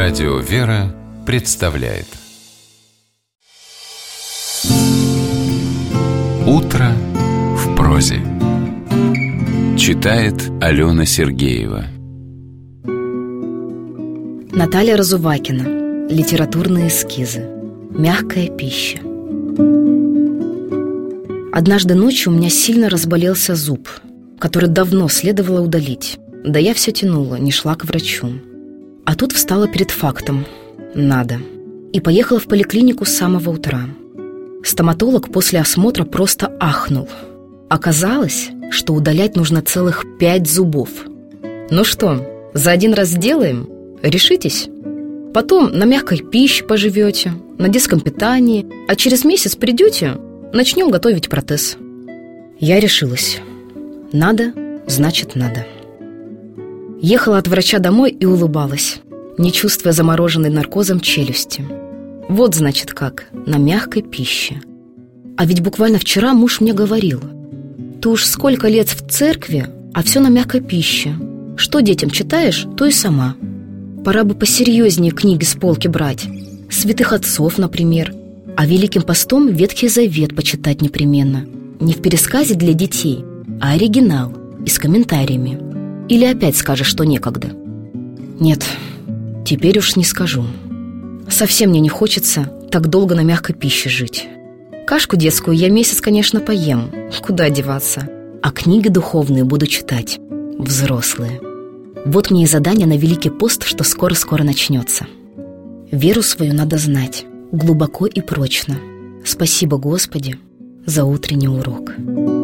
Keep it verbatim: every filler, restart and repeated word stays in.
Радио «Вера» представляет «Утро в прозе». Читает Алена Сергеева. Наталья Разувакина. Литературные эскизы. Мягкая пища. Однажды ночью у меня сильно разболелся зуб, который давно следовало удалить. Да я все тянула, не шла к врачу. А тут встала перед фактом: надо. И поехала в поликлинику с самого утра. Стоматолог после осмотра просто ахнул. Оказалось, что удалять нужно целых пять зубов. Ну что, за один раз сделаем? Решитесь? Потом на мягкой пище поживете, на детском питании, а через месяц придете, начнем готовить протез. Я решилась. Надо, значит надо. Ехала от врача домой и улыбалась, не чувствуя замороженной наркозом челюсти. Вот значит как, на мягкой пище. А ведь буквально вчера муж мне говорил: ты уж сколько лет в церкви, а все на мягкой пище. Что детям читаешь, то и сама. Пора бы посерьезнее книги с полки брать. Святых отцов, например. А Великим постом Ветхий Завет почитать непременно. Не в пересказе для детей, а оригинал и с комментариями. Или опять скажешь, что некогда? Нет, теперь уж не скажу. Совсем мне не хочется так долго на мягкой пище жить. Кашку детскую я месяц, конечно, поем. Куда деваться? А книги духовные буду читать. Взрослые. Вот мне и задание на Великий пост, что скоро-скоро начнется. Веру свою надо знать глубоко и прочно. Спасибо, Господи, за утренний урок.